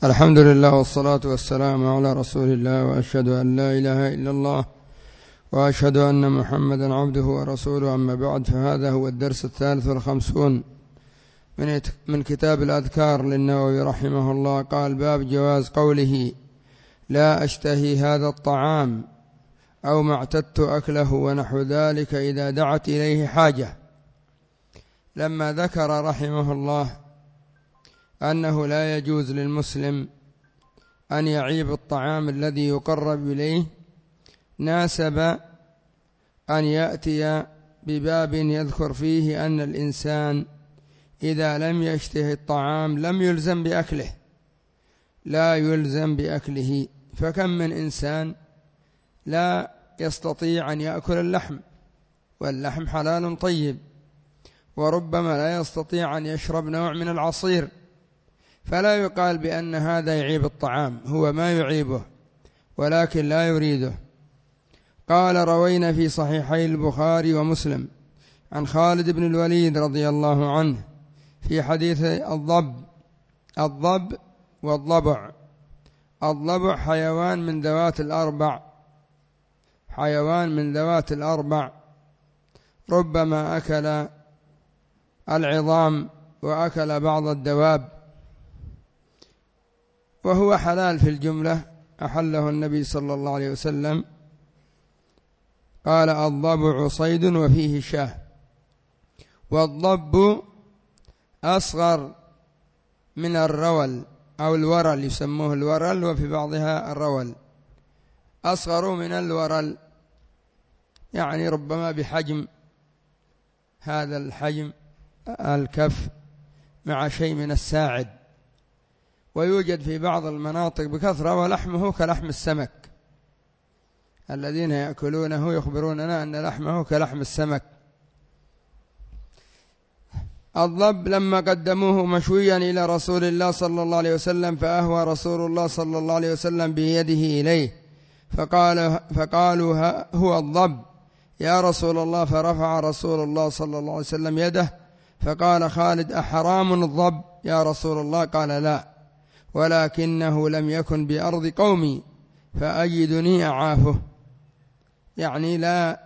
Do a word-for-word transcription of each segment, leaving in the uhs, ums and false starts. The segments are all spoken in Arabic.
الحمد لله والصلاة والسلام على رسول الله، وأشهد أن لا إله إلا الله، وأشهد أن محمدا عبده ورسوله. أما بعد، فهذا هو الدرس الثالث والخمسون من كتاب الأذكار للنووي رحمه الله. قال: باب جواز قوله لا أشتهي هذا الطعام أو ما اعتدت أكله ونحو ذلك إذا دعت إليه حاجة. لما ذكر رحمه الله أنه لا يجوز للمسلم أن يعيب الطعام الذي يقرب إليه، ناسب أن يأتي بباب يذكر فيه أن الإنسان إذا لم يشتهي الطعام لم يلزم بأكله، لا يلزم بأكله. فكم من إنسان لا يستطيع أن يأكل اللحم، واللحم حلال طيب، وربما لا يستطيع أن يشرب نوع من العصير، فلا يقال بأن هذا يعيب الطعام، هو ما يعيبه ولكن لا يريده. قال: روينا في صحيحي البخاري ومسلم عن خالد بن الوليد رضي الله عنه في حديث الضب الضب والضبع. الضبع حيوان من ذوات الأربع حيوان من ذوات الأربع ربما أكل العظام وأكل بعض الدواب، وهو حلال في الجملة، أحله النبي صلى الله عليه وسلم. قال: الضبع صيد وفيه شاه. والضب أصغر من الرول أو الورل، يسموه الورل وفي بعضها الرول، أصغر من الورل، يعني ربما بحجم هذا الحجم الكف مع شيء من الساعد، ويوجد في بعض المناطق بكثرة، ولحمه كلحم السمك. الذين يأكلونه يخبروننا أن لحمه كلحم السمك. الضب لما قدموه مشويا إلى رسول الله صلى الله عليه وسلم، فأهوى رسول الله صلى الله عليه وسلم بيده إليه، فقال فقالوا هو الضب يا رسول الله، فرفع رسول الله صلى الله عليه وسلم يده، فقال خالد: أحرام الضب يا رسول الله؟ قال: لا، ولكنه لم يكن بأرض قومي فأجدني أعافه، يعني لا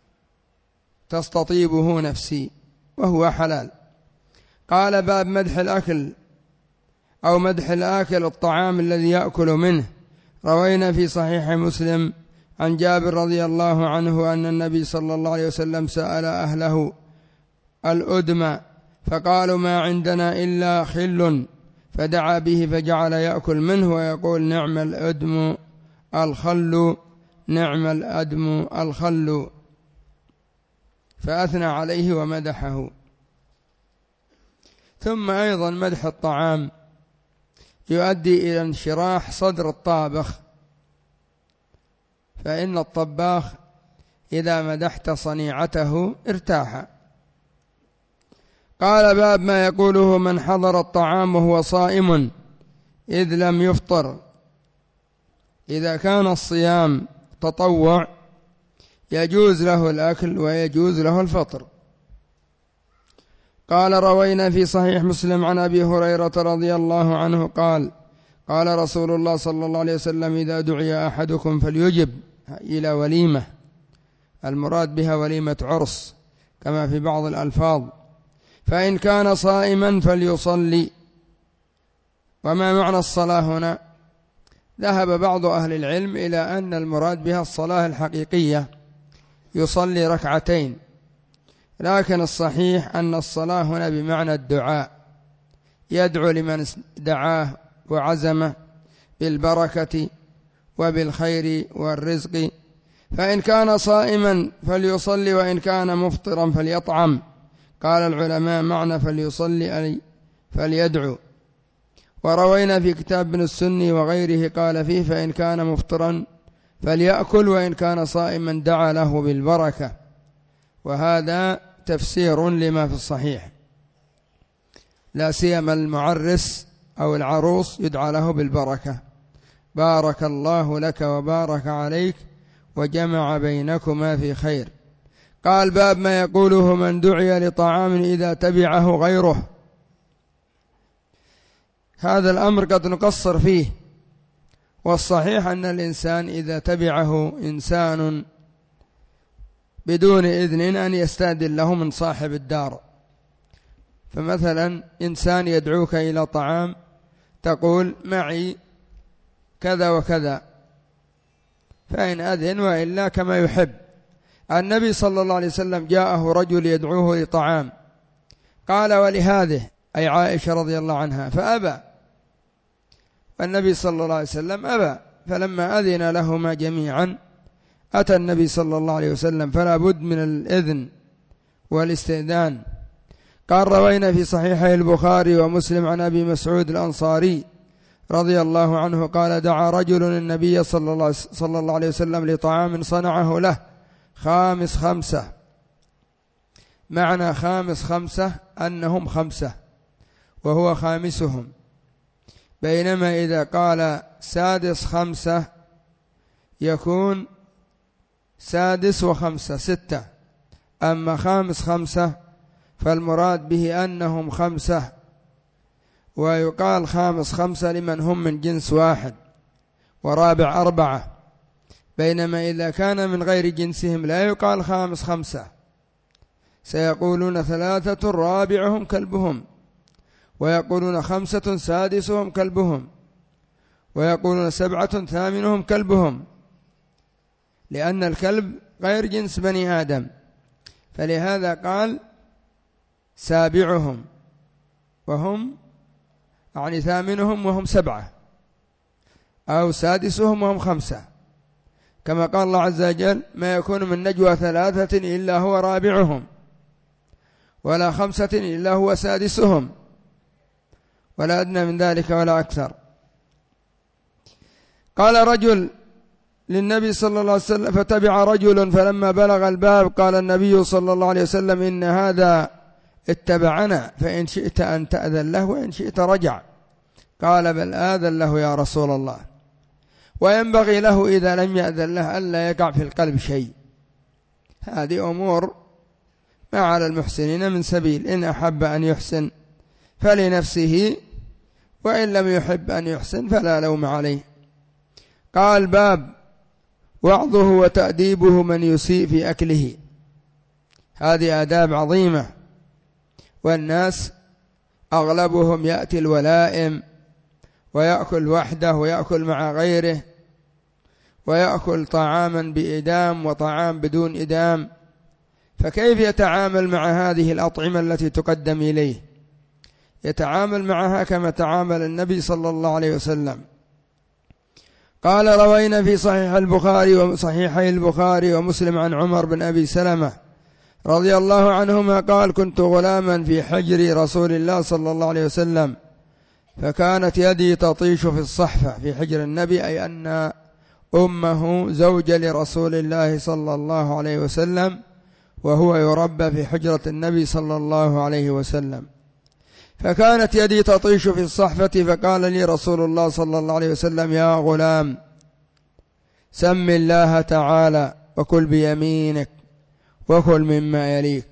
تستطيبه نفسي، وهو حلال. قال: باب مدح الأكل أو مدح الآكل الطعام الذي يأكل منه. روينا في صحيح مسلم عن جابر رضي الله عنه أن النبي صلى الله عليه وسلم سأل أهله الأدم، فقالوا: ما عندنا إلا خل، فدعا به فجعل يأكل منه ويقول: نعم الأدم الخل، نعم الأدم الخل، فأثنى عليه ومدحه. ثم أيضا مدح الطعام يؤدي إلى انشراح صدر الطابخ، فإن الطباخ إذا مدحت صنيعته ارتاح. قال: باب ما يقوله من حضر الطعام وهو صائم إذ لم يفطر. إذا كان الصيام تطوع يجوز له الأكل ويجوز له الفطر. قال: روينا في صحيح مسلم عن أبي هريرة رضي الله عنه قال: قال رسول الله صلى الله عليه وسلم: إذا دعي أحدكم فليجب إلى وليمة، المراد بها وليمة عرس كما في بعض الألفاظ، فإن كان صائما فليصلي. وما معنى الصلاة هنا؟ ذهب بعض أهل العلم إلى أن المراد بها الصلاة الحقيقية، يصلي ركعتين، لكن الصحيح أن الصلاة هنا بمعنى الدعاء، يدعو لمن دعاه وعزم بالبركة وبالخير والرزق. فإن كان صائما فليصلي، وإن كان مفطرا فليطعم. قال العلماء: معنى فليصلي أي فليدعو. وروينا في كتاب ابن السني وغيره قال فيه: فإن كان مفطرا فليأكل، وإن كان صائما دعا له بالبركة. وهذا تفسير لما في الصحيح، لا سيما المعرس أو العروس يدعى له بالبركة: بارك الله لك وبارك عليك وجمع بينكما في خير. قال: باب ما يقوله من دعي لطعام إذا تبعه غيره. هذا الأمر قد نقصر فيه، والصحيح أن الإنسان إذا تبعه إنسان بدون إذن أن يستأذن له من صاحب الدار. فمثلا إنسان يدعوك إلى طعام تقول معي كذا وكذا، فإن أذن وإلا كما يحب. النبي صلى الله عليه وسلم جاءه رجل يدعوه لطعام، قال ولهذه أي عائشة رضي الله عنها، فأبى، فالنبي صلى الله عليه وسلم أبى، فلما أذن لهما جميعا أتى النبي صلى الله عليه وسلم، فلا بد من الإذن والاستئذان. قال روينا في صحيحي البخاري ومسلم عن أبي مسعود الأنصاري رضي الله عنه قال دعا رجل النبي صلى الله, صلى الله عليه وسلم لطعام صنعه له خامس خمسة. معنى خامس خمسة أنهم خمسة وهو خامسهم، بينما إذا قال سادس خمسة يكون سادس وخمسة ستة، أما خامس خمسة فالمراد به أنهم خمسة، ويقال خامس خمسة لمن هم من جنس واحد، ورابع أربعة، بينما إذا كان من غير جنسهم لا يقال خامس خمسة، سيقولون ثلاثة رابعهم كلبهم، ويقولون خمسة سادسهم كلبهم، ويقولون سبعة ثامنهم كلبهم، لأن الكلب غير جنس بني آدم، فلهذا قال سابعهم وهم يعني ثامنهم وهم سبعة، أو سادسهم وهم خمسة، كما قال الله عز وجل ما يكون من نجوى ثلاثة إلا هو رابعهم، ولا خمسة إلا هو سادسهم، ولا أدنى من ذلك ولا أكثر. قال رجل للنبي صلى الله عليه وسلم فتبع رجل، فلما بلغ الباب قال النبي صلى الله عليه وسلم إن هذا اتبعنا، فإن شئت أن تأذن له وإن شئت رجع. قال بل آذن له يا رسول الله، وينبغي له إذا لم يأذن له ألا يقع في القلب شيء. هذه أمور ما على المحسنين من سبيل، إن أحب أن يحسن فلنفسه، وإن لم يحب أن يحسن فلا لوم عليه. قال باب وعظه وتأديبه من يسيء في أكله. هذه آداب عظيمة، والناس أغلبهم يأتي الولائم ويأكل وحده ويأكل مع غيره، ويأكل طعاما بإدام وطعام بدون إدام، فكيف يتعامل مع هذه الأطعمة التي تقدم إليه؟ يتعامل معها كما تعامل النبي صلى الله عليه وسلم. قال روينا في صحيح البخاري وصحيحي البخاري ومسلم عن عمر بن أبي سلمة رضي الله عنهما قال كنت غلاما في حجر رسول الله صلى الله عليه وسلم، فكانت يدي تطيش في الصحفة في حجر النبي، أي أن أمه زوجة لرسول الله صلى الله عليه وسلم، وهو يربى في حجرة النبي صلى الله عليه وسلم. فكانت يدي تطيش في الصحفة، فقال لي رسول الله صلى الله عليه وسلم يا غلام سم الله تعالى وكل بيمينك وكل مما يليك.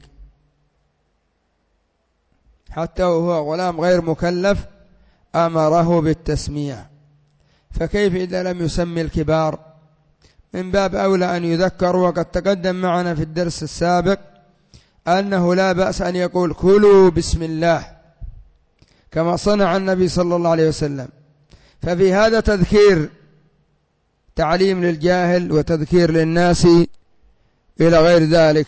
حتى وهو غلام غير مكلف أمره بالتسمية، فكيف إذا لم يسمي الكبار؟ من باب أولى أن يذكر. وقد تقدم معنا في الدرس السابق أنه لا بأس أن يقول كلوا بسم الله كما صنع النبي صلى الله عليه وسلم، ففي هذا تذكير تعليم للجاهل وتذكير للناس إلى غير ذلك.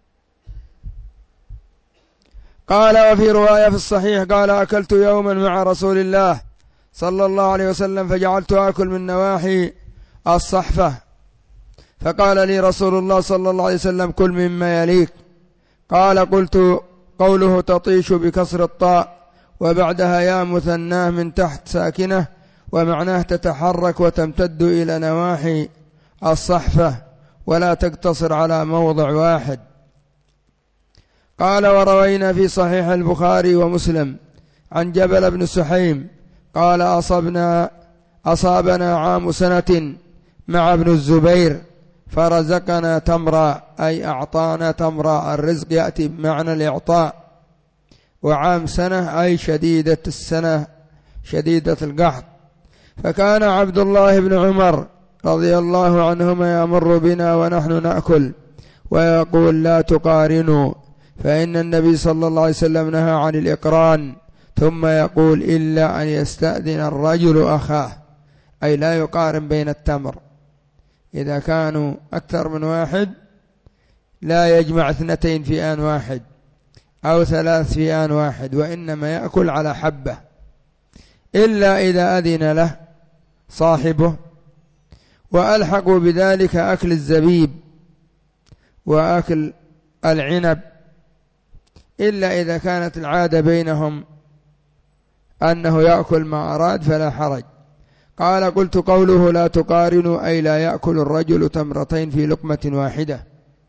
قال وفي رواية في الصحيح قال أكلت يوما مع رسول الله صلى الله عليه وسلم فجعلت أكل من نواحي الصحفة، فقال لي رسول الله صلى الله عليه وسلم كل مما يليك. قال قلت قوله تطيش بكسر الطاء وبعدها يا مثناه من تحت ساكنة، ومعناه تتحرك وتمتد إلى نواحي الصحفة ولا تقتصر على موضع واحد. قال وروينا في صحيح البخاري ومسلم عن جبل بن سحيم قال أصبنا أصابنا عام سنة مع ابن الزبير فرزقنا تمرا، أي أعطانا تمرا، الرزق يأتي بمعنى الإعطاء، وعام سنة أي شديدة السنة شديدة القحط. فكان عبد الله بن عمر رضي الله عنهما يمر بنا ونحن نأكل ويقول لا تقارنوا، فإن النبي صلى الله عليه وسلم نهى عن الإقران، ثم يقول إلا أن يستأذن الرجل أخاه، أي لا يقارن بين التمر، إذا كانوا أكثر من واحد لا يجمع اثنتين في آن واحد أو ثلاث في آن واحد، وإنما يأكل على حبة، إلا إذا أذن له صاحبه. وألحقوا بذلك أكل الزبيب وأكل العنب، إلا إذا كانت العادة بينهم أنه يأكل ما أراد فلا حرج. قال قلت قوله لا تقارنوا أي لا يأكل الرجل تمرتين في لقمة واحدة.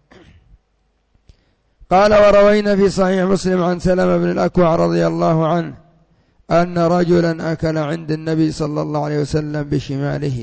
قال وروينا في صحيح مسلم عن سلمة بن الأكوع رضي الله عنه أن رجلا أكل عند النبي صلى الله عليه وسلم بشماله،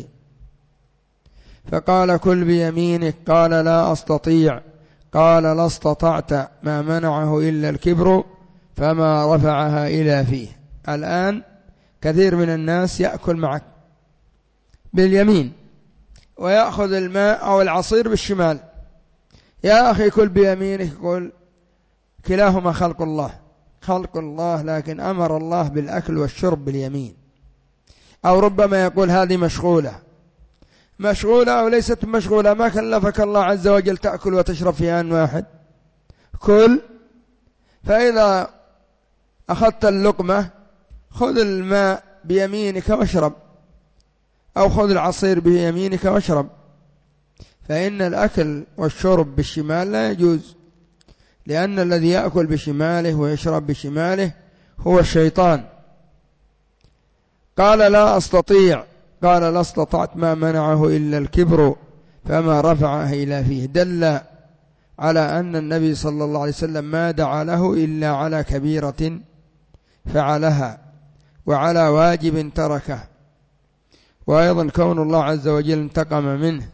فقال كل بيمينك، قال لا أستطيع، قال لا استطعت، ما منعه إلا الكبر فما رفعها إلى فيه. الآن كثير من الناس يأكل معك باليمين ويأخذ الماء أو العصير بالشمال. يا أخي كل بيمينك، قل كلاهما خلق الله خلق الله، لكن أمر الله بالأكل والشرب باليمين. أو ربما يقول هذه مشغولة مشغولة أو ليست مشغولة، ما كلفك الله عز وجل تأكل وتشرب في آن واحد، كل. فإذا أخذت اللقمة خذ الماء بيمينك واشرب، أو خذ العصير بيمينك واشرب، فإن الأكل والشرب بالشمال لا يجوز، لأن الذي يأكل بشماله ويشرب بشماله هو الشيطان. قال لا أستطيع، قال لا استطعت، ما منعه إلا الكبر فما رفعه إلى فيه. دل على أن النبي صلى الله عليه وسلم ما دعا له إلا على كبيرة فعلها وعلى واجب تركه، وأيضا كون الله عز وجل انتقم منه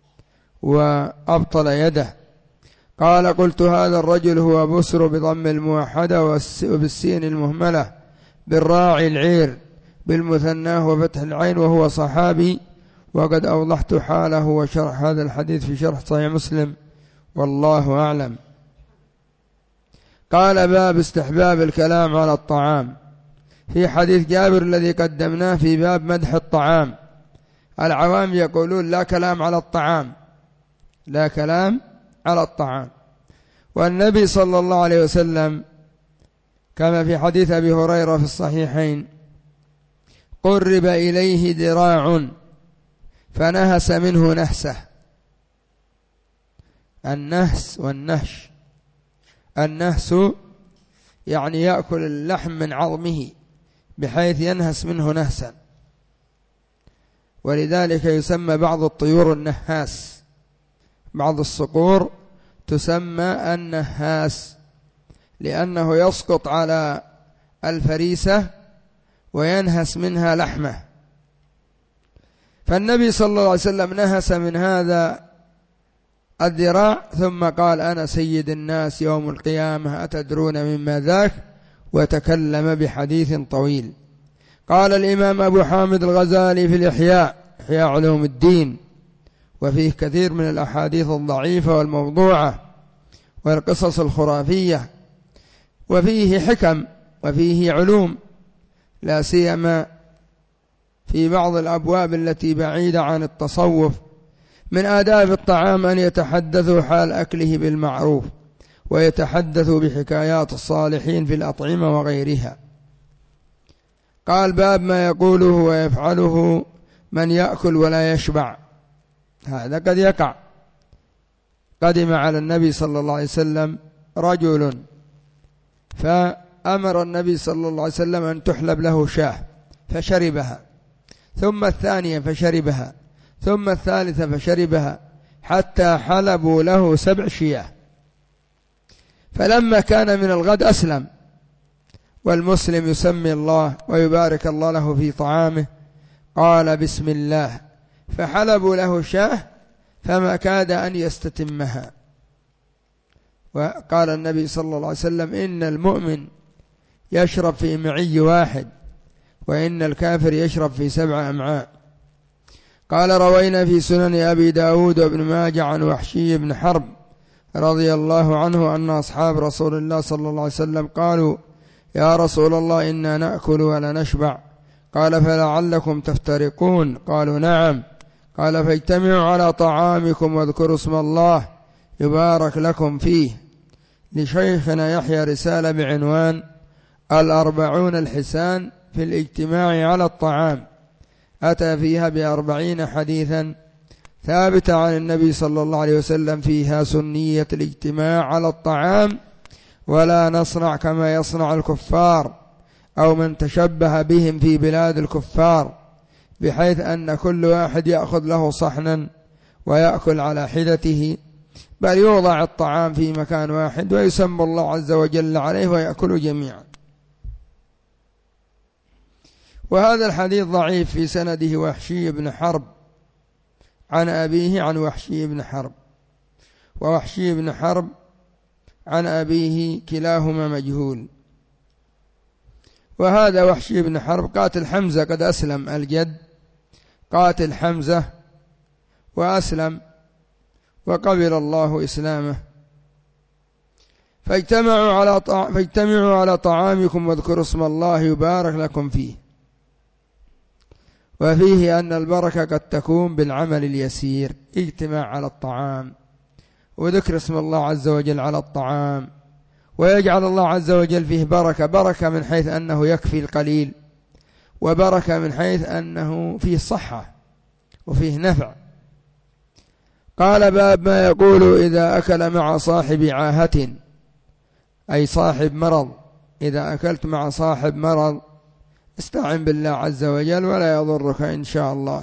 وأبطل يده. قال قلت هذا الرجل هو بسر بضم الموحدة وبالسين المهملة بالراعي العير بالمثناه وفتح العين، وهو صحابي، وقد أوضحت حاله وشرح هذا الحديث في شرح صحيح مسلم، والله أعلم. قال باب استحباب الكلام على الطعام. في حديث جابر الذي قدمناه في باب مدح الطعام، العوام يقولون لا كلام على الطعام، لا كلام على الطعام. والنبي صلى الله عليه وسلم كما في حديث أبي هريرة في الصحيحين قرب إليه ذراع فنهس منه نهسه. النهس والنهش، النهس يعني يأكل اللحم من عظمه بحيث ينهس منه نهسا، ولذلك يسمى بعض الطيور النهاس، بعض الصقور تسمى النهاس، لأنه يسقط على الفريسة وينهس منها لحمه. فالنبي صلى الله عليه وسلم نهس من هذا الذراع ثم قال أنا سيد الناس يوم القيامة أتدرون مما ذاك، وتكلم بحديث طويل. قال الإمام أبو حامد الغزالي في الإحياء، إحياء علوم الدين، وفيه كثير من الأحاديث الضعيفة والموضوعة والقصص الخرافية، وفيه حكم وفيه علوم، لا سيما في بعض الأبواب التي بعيدة عن التصوف. من آداب الطعام أن يتحدثوا حال أكله بالمعروف، ويتحدثوا بحكايات الصالحين في الأطعمة وغيرها. قال باب ما يقوله ويفعله من يأكل ولا يشبع. هذا قد يقع. قدم على النبي صلى الله عليه وسلم رجل فأمر النبي صلى الله عليه وسلم أن تحلب له شاه فشربها، ثم الثانية فشربها، ثم الثالثة فشربها، حتى حلبوا له سبع شياه. فلما كان من الغد أسلم، والمسلم يسمي الله ويبارك الله له في طعامه، قال بسم الله، فحلبوا له شاه فما كاد أن يستتمها. وقال النبي صلى الله عليه وسلم إن المؤمن يشرب في معي واحد، وإن الكافر يشرب في سبع أمعاء. قال روينا في سنن أبي داود وابن ماجه عن وحشي بن حرب رضي الله عنه أن أصحاب رسول الله صلى الله عليه وسلم قالوا يا رسول الله إنا نأكل ولا نشبع، قال فلعلكم تفترقون، قالوا نعم، قال فاجتمعوا على طعامكم واذكروا اسم الله يبارك لكم فيه. لشيخنا يحيى رسالة بعنوان الأربعون الحسان في الاجتماع على الطعام، أتى فيها بأربعين حديثا ثابتة عن النبي صلى الله عليه وسلم فيها سنية الاجتماع على الطعام، ولا نصنع كما يصنع الكفار أو من تشبه بهم في بلاد الكفار، بحيث أن كل واحد يأخذ له صحنا ويأكل على حدته، بل يوضع الطعام في مكان واحد ويسمى الله عز وجل عليه ويأكل جميعا. وهذا الحديث ضعيف في سنده وحشي بن حرب عن أبيه عن وحشي بن حرب، ووحشي بن حرب عن أبيه كلاهما مجهول. وهذا وحشي بن حرب قاتل حمزة، قد أسلم الجد، قاتل حمزة وأسلم وقبل الله إسلامه. فاجتمعوا على طع... فاجتمعوا على طعامكم واذكروا اسم الله يبارك لكم فيه. وفيه أن البركة قد تكون بالعمل اليسير، اجتماع على الطعام وذكر اسم الله عز وجل على الطعام، ويجعل الله عز وجل فيه بركة، بركة من حيث أنه يكفي القليل، وبركة من حيث أنه فيه صحة وفيه نفع. قال باب ما يقول إذا أكل مع صاحب عاهة، أي صاحب مرض، إذا أكلت مع صاحب مرض استعن بالله عز وجل ولا يضرك إن شاء الله.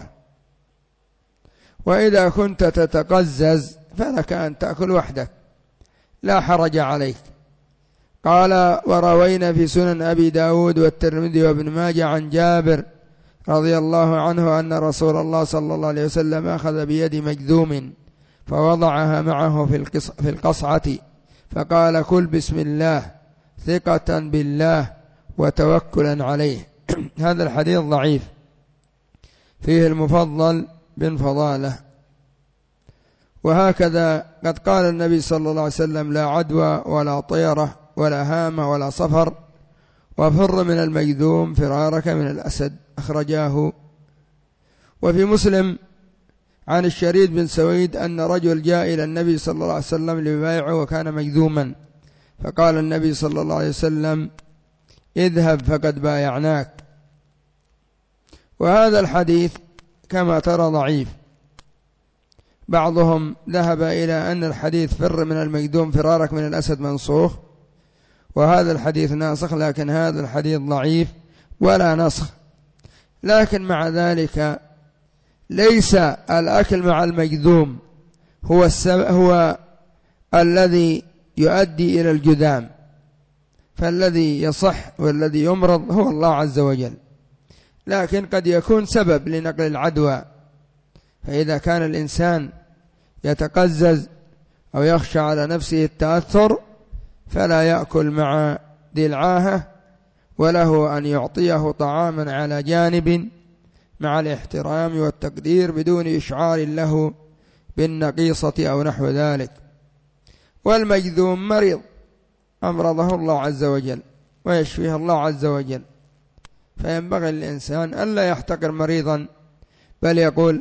وإذا كنت تتقزز فلك أن تأكل وحدك لا حرج عليك. قال وروينا في سنن أبي داود والترمذي وابن ماجه عن جابر رضي الله عنه أن رسول الله صلى الله عليه وسلم أخذ بيد مجذوم فوضعها معه في القصعة فقال كل بسم الله ثقة بالله وتوكلا عليه. هذا الحديث ضعيف، فيه المفضل بن فضالة. وهكذا قد قال النبي صلى الله عليه وسلم لا عدوى ولا طيرة ولا هامة ولا صفر، وفر من المجذوم فرارك من الأسد، أخرجاه. وفي مسلم عن الشريد بن سويد أن رجل جاء إلى النبي صلى الله عليه وسلم ليبايعه وكان مجذوما، فقال النبي صلى الله عليه وسلم اذهب فقد بايعناك. وهذا الحديث كما ترى ضعيف. بعضهم ذهب إلى أن الحديث فر من المجذوم فرارك من الأسد منسوخ، وهذا الحديث ناسخ، لكن هذا الحديث ضعيف ولا نسخ. لكن مع ذلك ليس الأكل مع المجذوم هو, السبب هو الذي يؤدي إلى الجذام، فالذي يصح والذي يمرض هو الله عز وجل، لكن قد يكون سبب لنقل العدوى. فإذا كان الإنسان يتقزز أو يخشى على نفسه التأثر فلا يأكل مع ذي العاهة، وله أن يعطيه طعاما على جانب مع الاحترام والتقدير بدون إشعار له بالنقيصة أو نحو ذلك. والمجذوم مريض أمرضه الله عز وجل ويشفيه الله عز وجل، فينبغي للإنسان ألا يحتقر مريضا، بل يقول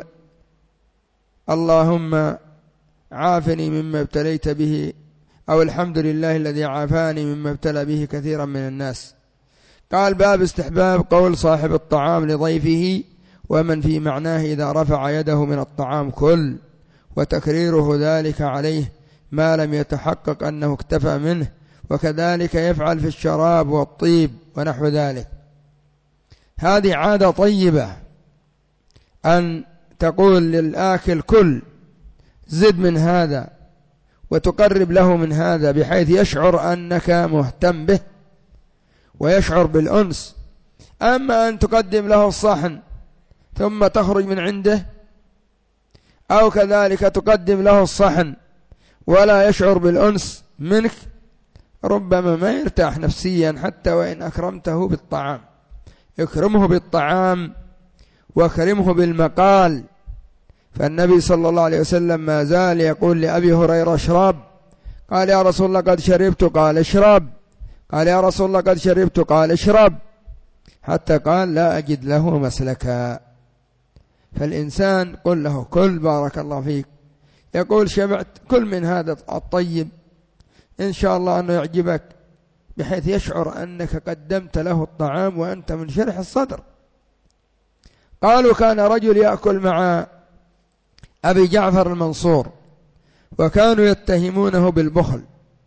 اللهم عافني مما ابتليت به، أو الحمد لله الذي عافاني مما ابتلى به كثيرا من الناس. قال باب استحباب قول صاحب الطعام لضيفه ومن في معناه إذا رفع يده من الطعام كل، وتكريره ذلك عليه ما لم يتحقق أنه اكتفى منه، وكذلك يفعل في الشراب والطيب ونحو ذلك. هذه عادة طيبة أن تقول للآكل كل، زد من هذا وتقرب له من هذا، بحيث يشعر أنك مهتم به ويشعر بالأنس. أما أن تقدم له الصحن ثم تخرج من عنده، أو كذلك تقدم له الصحن ولا يشعر بالأنس منك، ربما ما يرتاح نفسيا حتى وإن أكرمته بالطعام. اكرمه بالطعام واكرمه بالمقال. فالنبي صلى الله عليه وسلم ما زال يقول لأبي هريرة اشرب، قال يا رسول الله قد شربت، قال اشرب، قال يا رسول الله قد شربت، قال اشرب، حتى قال لا أجد له مسلكا. فالإنسان قل له كل بارك الله فيك، يقول شبعت، كل من هذا الطيب إن شاء الله أنه يعجبك، بحيث يشعر أنك قدمت له الطعام وأنت منشرح الصدر. قالوا كان رجل يأكل مع أبي جعفر المنصور وكانوا يتهمونه بالبخل،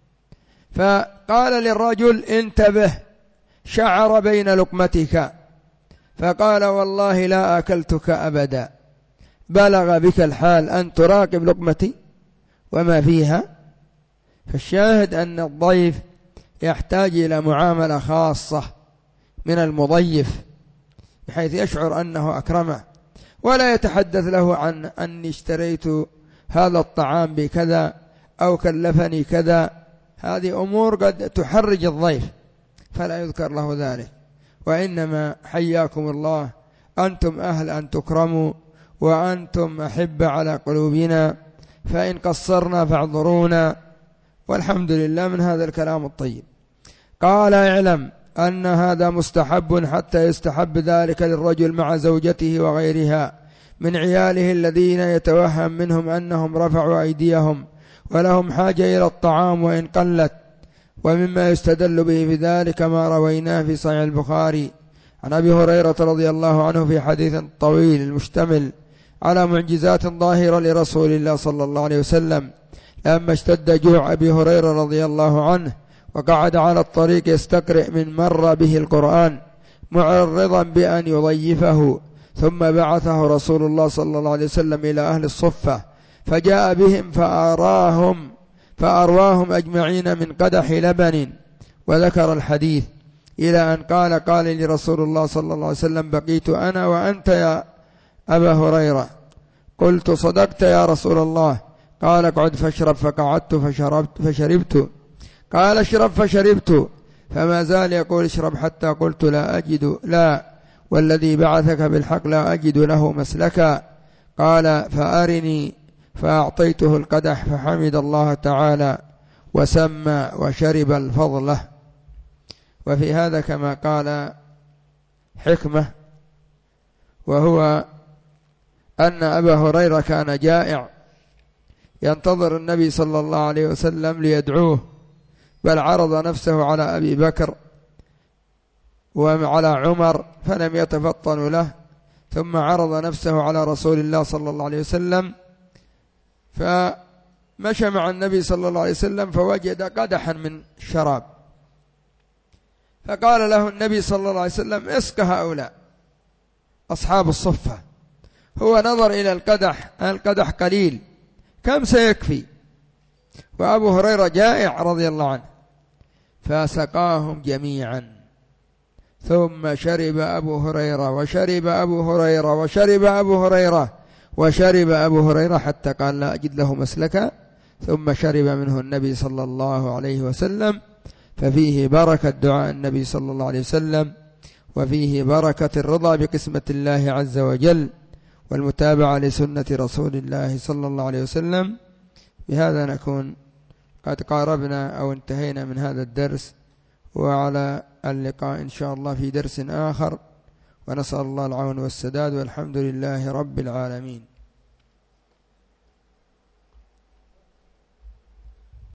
فقال للرجل انتبه، شعر بين لقمتك، فقال والله لا أكلتك أبدا، بلغ بك الحال أن تراقب لقمتي وما فيها. فالشاهد أن الضيف يحتاج إلى معاملة خاصة من المضيف، بحيث يشعر أنه أكرمه، ولا يتحدث له عن أني اشتريت هذا الطعام بكذا أو كلفني كذا. هذه أمور قد تحرج الضيف، فلا يذكر له ذلك، وإنما حياكم الله، أنتم أهل أن تكرموا، وأنتم أحب على قلوبنا، فإن قصرنا فاعذرونا، والحمد لله من هذا الكلام الطيب. قال اعلم أن هذا مستحب، حتى يستحب ذلك للرجل مع زوجته وغيرها من عياله الذين يتوهم منهم أنهم رفعوا أيديهم ولهم حاجة إلى الطعام وإن قلت. ومما يستدل به في ذلك ما رويناه في صحيح البخاري عن أبي هريرة رضي الله عنه في حديث طويل المشتمل على معجزات ظاهرة لرسول الله صلى الله عليه وسلم، لما اشتد جوع أبي هريرة رضي الله عنه وقعد على الطريق يستقرئ من مر به القرآن معرضا بأن يضيفه، ثم بعثه رسول الله صلى الله عليه وسلم إلى أهل الصفة فجاء بهم فأراهم فأرواهم أجمعين من قدح لبن، وذكر الحديث إلى أن قال قال لي رسول الله صلى الله عليه وسلم بقيت أنا وأنت يا أبا هريرة. قلت صدقت يا رسول الله. قال اقعد فاشرب، فقعدت فشربت فشربت. قال اشرب فشربت، فما زال يقول اشرب حتى قلت لا أجد لا والذي بعثك بالحق لا أجد له مسلكا. قال فأرني، فأعطيته القدح فحمد الله تعالى وسمى وشرب الفضلة. وفي هذا كما قال حكمة، وهو أن أبا هريرة كان جائع ينتظر النبي صلى الله عليه وسلم ليدعوه، بل عرض نفسه على أبي بكر وعلى عمر فلم يتفطنوا له، ثم عرض نفسه على رسول الله صلى الله عليه وسلم، فمشى مع النبي صلى الله عليه وسلم فوجد قدحا من شراب، فقال له النبي صلى الله عليه وسلم اسق هؤلاء أصحاب الصفة. هو نظر إلى القدح، القدح قليل كم سيكفي، وأبو هريرة جائع رضي الله عنه، فسقاهم جميعا، ثم شرب أبو هريرة وشرب أبو هريرة وشرب أبو هريرة وشرب أبو هريرة حتى قال لا أجد له مسلكا، ثم شرب منه النبي صلى الله عليه وسلم. ففيه بركة دعاء النبي صلى الله عليه وسلم، وفيه بركة الرضا بقسمة الله عز وجل والمتابعة لسنة رسول الله صلى الله عليه وسلم. بهذا نكون قد قاربنا أو انتهينا من هذا الدرس، وعلى اللقاء إن شاء الله في درس آخر، ونسأل الله العون والسداد، والحمد لله رب العالمين.